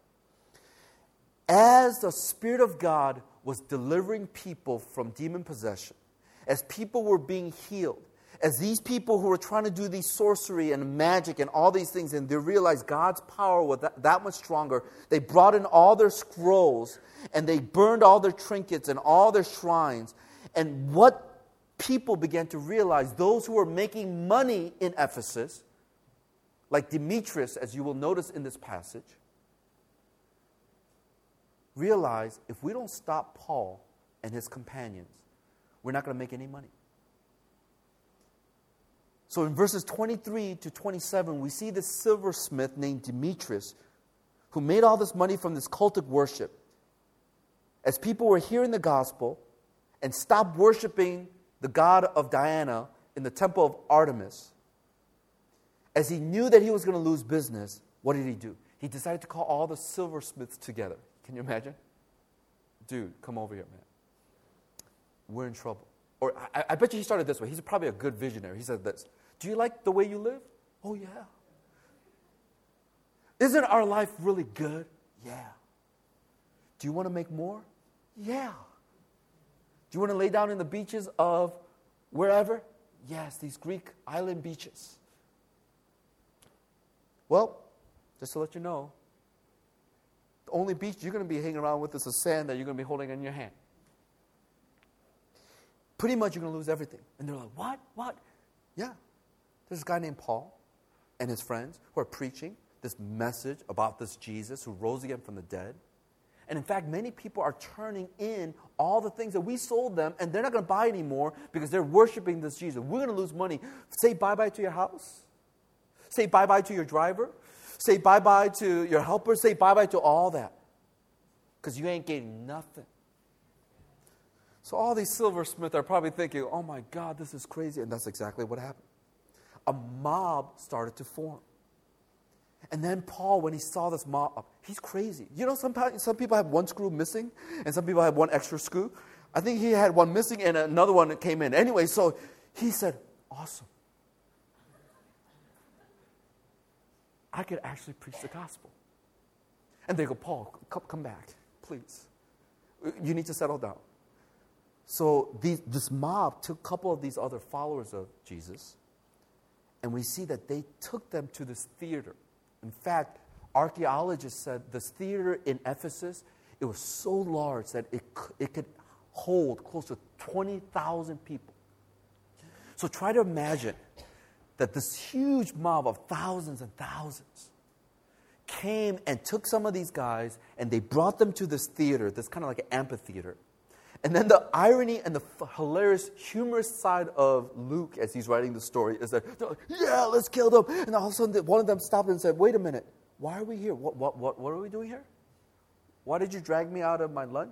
As the Spirit of God was delivering people from demon possession, as people were being healed, as these people who were trying to do these sorcery and magic and all these things, and they realized God's power was that, that much stronger, they brought in all their scrolls, and they burned all their trinkets and all their shrines. And what people began to realize, those who were making money in Ephesus, like Demetrius, as you will notice in this passage, realize if we don't stop Paul and his companions, we're not going to make any money. So in verses twenty-three to twenty-seven, we see this silversmith named Demetrius, who made all this money from this cultic worship. As people were hearing the gospel and stopped worshiping the god of Diana in the temple of Artemis, as he knew that he was going to lose business, what did he do? He decided to call all the silversmiths together. Can you imagine? Dude, come over here, man. We're in trouble. Or I, I bet you he started this way. He's probably a good visionary. He said this. Do you like the way you live? Oh, yeah. Isn't our life really good? Yeah. Do you want to make more? Yeah. Do you want to lay down in the beaches of wherever? Yes, these Greek island beaches. Well, just to let you know, the only beach you're going to be hanging around with is the sand that you're going to be holding in your hand. Pretty much you're going to lose everything. And they're like, what? What? Yeah. There's a guy named Paul and his friends who are preaching this message about this Jesus who rose again from the dead. And in fact, many people are turning in all the things that we sold them, and they're not going to buy anymore because they're worshiping this Jesus. We're going to lose money. Say bye-bye to your house. Say bye-bye to your driver. Say bye-bye to your helper. Say bye-bye to all that. Because you ain't getting nothing. So all these silversmiths are probably thinking, oh my God, this is crazy. And that's exactly what happened. A mob started to form. And then Paul, when he saw this mob, he's crazy. You know, sometimes some people have one screw missing, and some people have one extra screw. I think he had one missing, and another one that came in. Anyway, so he said, awesome. I could actually preach the gospel. And they go, Paul, come, come back, please. You need to settle down. So these, this mob took a couple of these other followers of Jesus, and we see that they took them to this theater. In fact, archaeologists said this theater in Ephesus, it was so large that it, it could hold close to twenty thousand people. So try to imagine that this huge mob of thousands and thousands came and took some of these guys and they brought them to this theater, this kind of like an amphitheater. And then the irony and the f- hilarious, humorous side of Luke as he's writing the story is that, they're like, yeah, let's kill them. And all of a sudden, one of them stopped and said, wait a minute, why are we here? What, what, what, what are we doing here? Why did you drag me out of my lunch?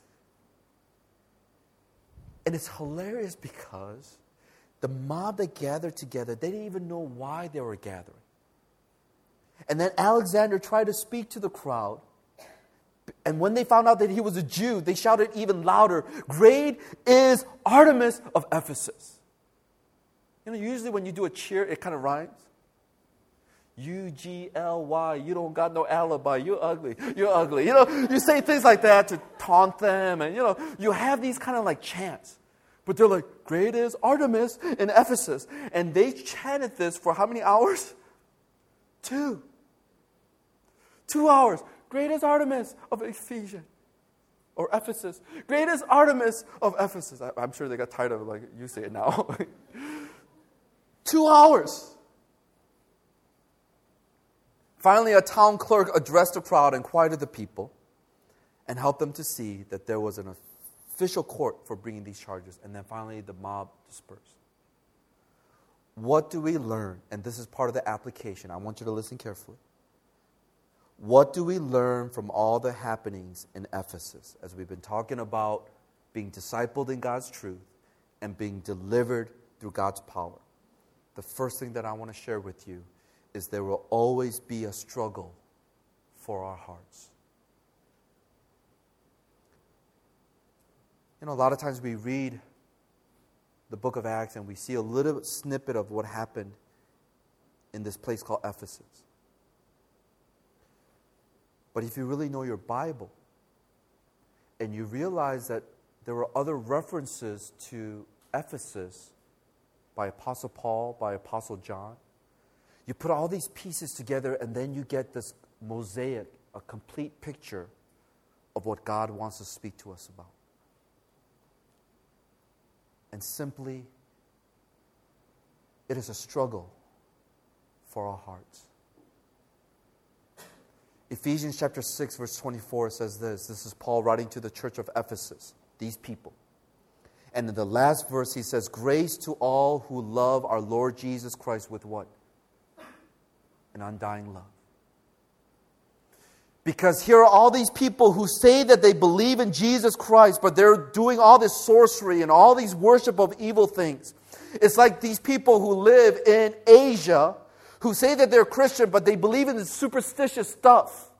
And it's hilarious because the mob that gathered together, they didn't even know why they were gathering. And then Alexander tried to speak to the crowd. And when they found out that he was a Jew, they shouted even louder, "Great is Artemis of Ephesus." You know, usually when you do a cheer, it kind of rhymes. U G L Y, you don't got no alibi, you're ugly, you're ugly. You know, you say things like that to taunt them, and you know, you have these kind of like chants. But they're like, "Great is Artemis in Ephesus." And they chanted this for how many hours? Two. Two hours. "Great is Artemis of Ephesians." Or Ephesus. "Great is Artemis of Ephesus." I, I'm sure they got tired of it, like, you say it now. Two hours. Finally, a town clerk addressed the crowd and quieted the people and helped them to see that there was an official court for bringing these charges. And then finally, the mob dispersed. What do we learn? And this is part of the application. I want you to listen carefully. What do we learn from all the happenings in Ephesus as we've been talking about being discipled in God's truth and being delivered through God's power? The first thing that I want to share with you is there will always be a struggle for our hearts. You know, a lot of times we read the book of Acts and we see a little snippet of what happened in this place called Ephesus. But if you really know your Bible and you realize that there were other references to Ephesus by Apostle Paul, by Apostle John, you put all these pieces together and then you get this mosaic, a complete picture of what God wants to speak to us about. And simply, it is a struggle for our hearts. Ephesians chapter six, verse twenty-four says this. This is Paul writing to the church of Ephesus, these people. And in the last verse, he says, "Grace to all who love our Lord Jesus Christ with" what? An undying love. Because here are all these people who say that they believe in Jesus Christ, but they're doing all this sorcery and all these worship of evil things. It's like these people who live in Asia who say that they're Christian, but they believe in this superstitious stuff.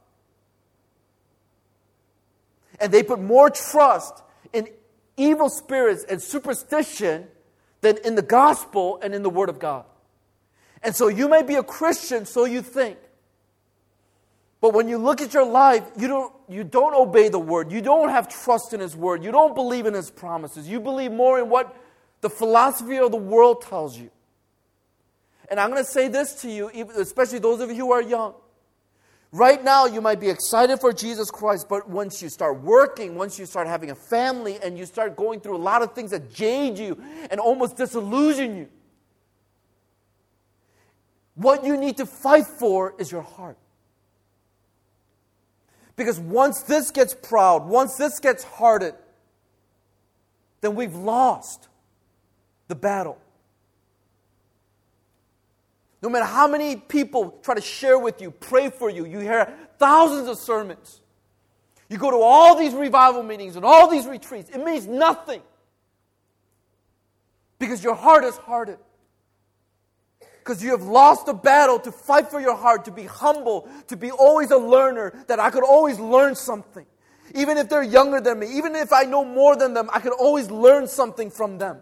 And they put more trust in evil spirits and superstition than in the gospel and in the Word of God. And so you may be a Christian, so you think. But when you look at your life, you don't, you don't obey the Word. You don't have trust in His Word. You don't believe in His promises. You believe more in what the philosophy of the world tells you. And I'm going to say this to you, especially those of you who are young. Right now, you might be excited for Jesus Christ, but once you start working, once you start having a family, and you start going through a lot of things that jade you and almost disillusion you, what you need to fight for is your heart. Because once this gets proud, once this gets hardened, then we've lost the battle. No matter how many people try to share with you, pray for you, you hear thousands of sermons. You go to all these revival meetings and all these retreats. It means nothing. Because your heart is hardened. Because you have lost the battle to fight for your heart, to be humble, to be always a learner, that I could always learn something. Even if they're younger than me, even if I know more than them, I could always learn something from them.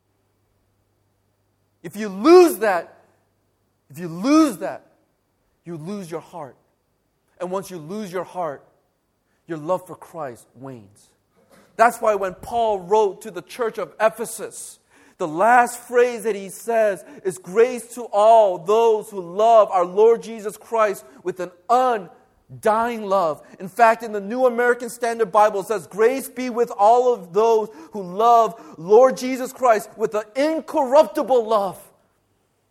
If you lose that, If you lose that, you lose your heart. And once you lose your heart, your love for Christ wanes. That's why when Paul wrote to the church of Ephesus, the last phrase that he says is, "Grace to all those who love our Lord Jesus Christ with an undying love." In fact, in the New American Standard Bible, it says, "Grace be with all of those who love Lord Jesus Christ with an incorruptible love."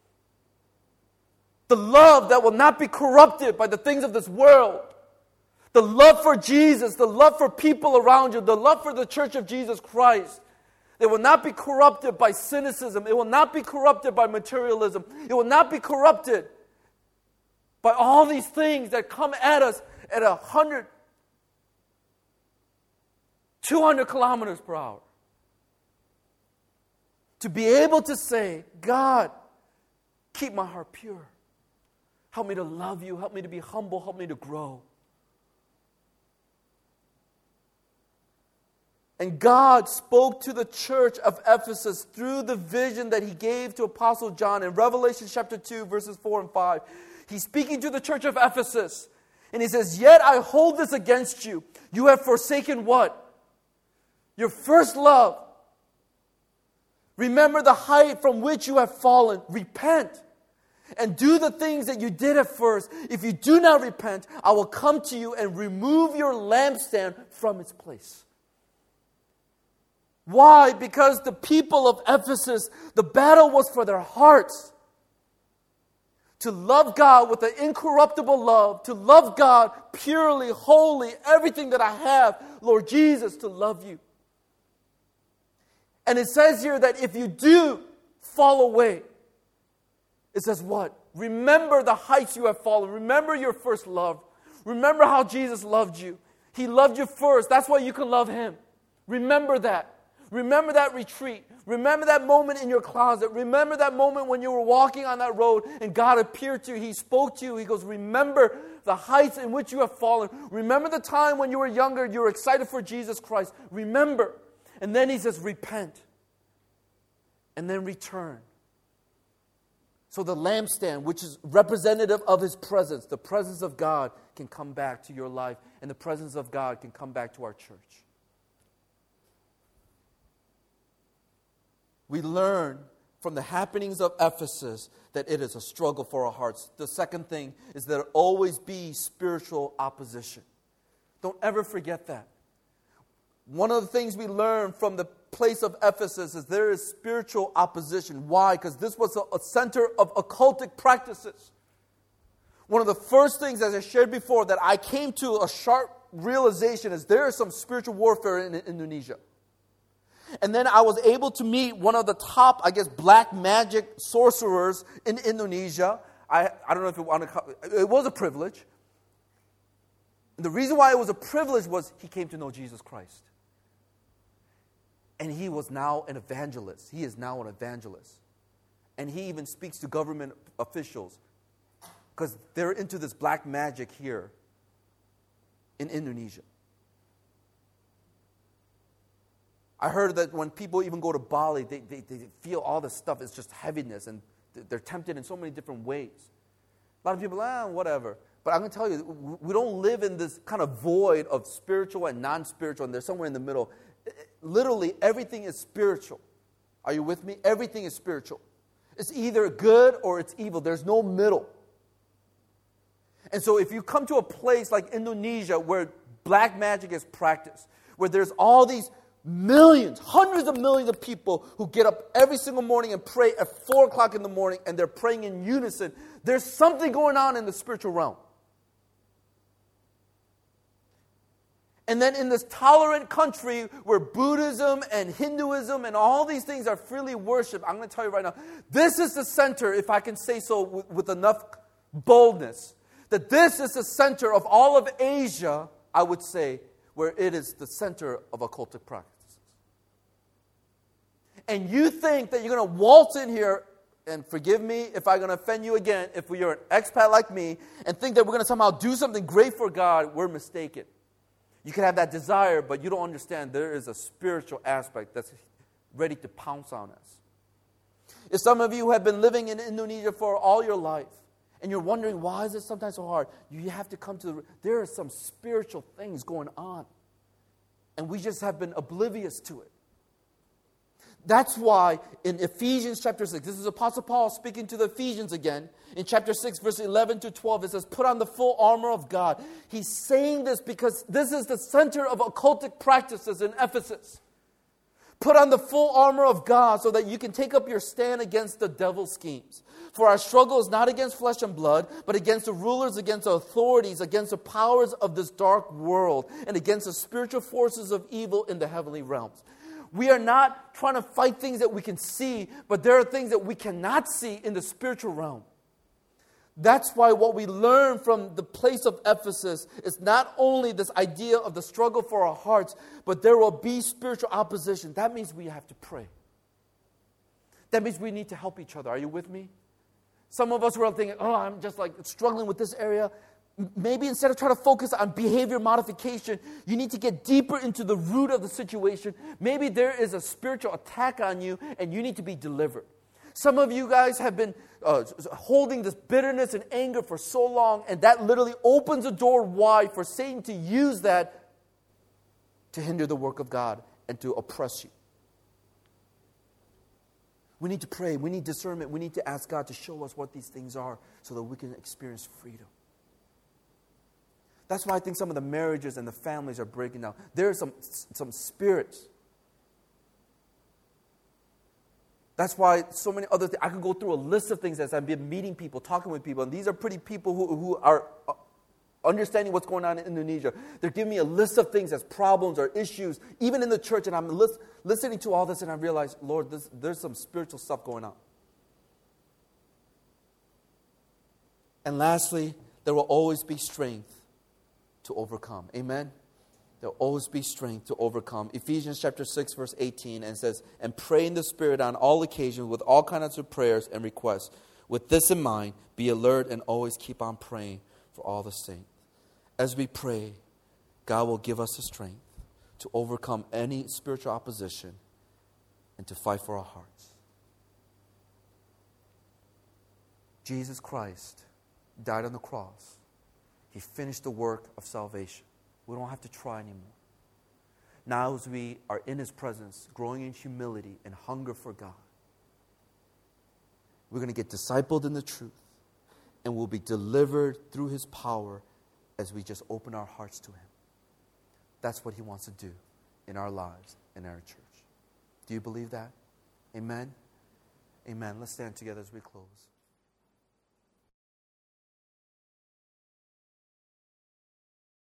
The love that will not be corrupted by the things of this world. The love for Jesus, the love for people around you, the love for the church of Jesus Christ. It will not be corrupted by cynicism. It will not be corrupted by materialism. It will not be corrupted by all these things that come at us at a hundred, two hundred kilometers per hour. To be able to say, God, keep my heart pure. Help me to love you. Help me to be humble. Help me to grow. And God spoke to the church of Ephesus through the vision that He gave to Apostle John in Revelation chapter two, verses four and five. He's speaking to the church of Ephesus. And He says, yet I hold this against you. You have forsaken what? Your first love. Remember the height from which you have fallen. Repent. And do the things that you did at first. If you do not repent, I will come to you and remove your lampstand from its place. Why? Because the people of Ephesus, the battle was for their hearts. To love God with an incorruptible love. To love God purely, wholly, everything that I have. Lord Jesus, to love you. And it says here that if you do fall away, it says what? Remember the heights you have fallen. Remember your first love. Remember how Jesus loved you. He loved you first. That's why you can love Him. Remember that. Remember that retreat. Remember that moment in your closet. Remember that moment when you were walking on that road and God appeared to you. He spoke to you. He goes, remember the heights in which you have fallen. Remember the time when you were younger, you were excited for Jesus Christ. Remember. And then He says, repent. And then return. So the lampstand, which is representative of His presence, the presence of God can come back to your life, and the presence of God can come back to our church. We learn from the happenings of Ephesus that it is a struggle for our hearts. The second thing is that there will always be spiritual opposition. Don't ever forget that. One of the things we learn from the place of Ephesus is there is spiritual opposition. Why? Because this was a, a center of occultic practices. One of the first things, as I shared before, that I came to a sharp realization is there is some spiritual warfare in, in Indonesia. And then I was able to meet one of the top, I guess, black magic sorcerers in Indonesia. I, I don't know if you want to, it was a privilege. And the reason why it was a privilege was he came to know Jesus Christ. And he was now an evangelist. He is now an evangelist. And he even speaks to government officials because they're into this black magic here in Indonesia. I heard that when people even go to Bali, they, they, they feel all this stuff is just heaviness, and they're tempted in so many different ways. A lot of people, ah, whatever. But I'm going to tell you, we don't live in this kind of void of spiritual and non-spiritual, and there's somewhere in the middle. Literally, everything is spiritual. Are you with me? Everything is spiritual. It's either good or it's evil. There's no middle. And so if you come to a place like Indonesia where black magic is practiced, where there's all these millions, hundreds of millions of people who get up every single morning and pray at four o'clock in the morning, and they're praying in unison, there's something going on in the spiritual realm. And then in this tolerant country where Buddhism and Hinduism and all these things are freely worshipped, I'm going to tell you right now, this is the center, if I can say so with, with enough boldness, that this is the center of all of Asia, I would say, where it is the center of occultic practices. And you think that you're going to waltz in here, and forgive me if I'm going to offend you again, if you're an expat like me, and think that we're going to somehow do something great for God, we're mistaken. You can have that desire, but you don't understand there is a spiritual aspect that's ready to pounce on us. If some of you have been living in Indonesia for all your life, and you're wondering, why is it sometimes so hard? You have to come to the... There are some spiritual things going on. And we just have been oblivious to it. That's why in Ephesians chapter six, this is Apostle Paul speaking to the Ephesians again. In chapter six, verse eleven to twelve, it says, put on the full armor of God. He's saying this because this is the center of occultic practices in Ephesus. Put on the full armor of God so that you can take up your stand against the devil's schemes. For our struggle is not against flesh and blood, but against the rulers, against the authorities, against the powers of this dark world, and against the spiritual forces of evil in the heavenly realms. We are not trying to fight things that we can see, but there are things that we cannot see in the spiritual realm. That's why what we learn from the place of Ephesus is not only this idea of the struggle for our hearts, but there will be spiritual opposition. That means we have to pray. That means we need to help each other. Are you with me? Some of us were thinking, oh, I'm just like struggling with this area. Maybe instead of trying to focus on behavior modification, you need to get deeper into the root of the situation. Maybe there is a spiritual attack on you and you need to be delivered. Some of you guys have been uh, holding this bitterness and anger for so long, and that literally opens the door wide for Satan to use that to hinder the work of God and to oppress you. We need to pray. We need discernment. We need to ask God to show us what these things are so that we can experience freedom. That's why I think some of the marriages and the families are breaking down. There are some, some spirits. That's why so many other things, I could go through a list of things as I've been meeting people, talking with people, and these are pretty people who, who are understanding what's going on in Indonesia. They're giving me a list of things as problems or issues, even in the church, and I'm lis- listening to all this, and I realize, Lord, this, there's some spiritual stuff going on. And lastly, there will always be strength to overcome. Amen? There will always be strength to overcome. Ephesians chapter six, verse eighteen, and says, and pray in the Spirit on all occasions with all kinds of prayers and requests. With this in mind, be alert and always keep on praying for all the saints. As we pray, God will give us the strength to overcome any spiritual opposition and to fight for our hearts. Jesus Christ died on the cross. He finished the work of salvation. We don't have to try anymore. Now as we are in His presence, growing in humility and hunger for God, we're going to get discipled in the truth, and we'll be delivered through His power as we just open our hearts to Him. That's what He wants to do in our lives, in our church. Do you believe that? Amen? Amen. Let's stand together as we close.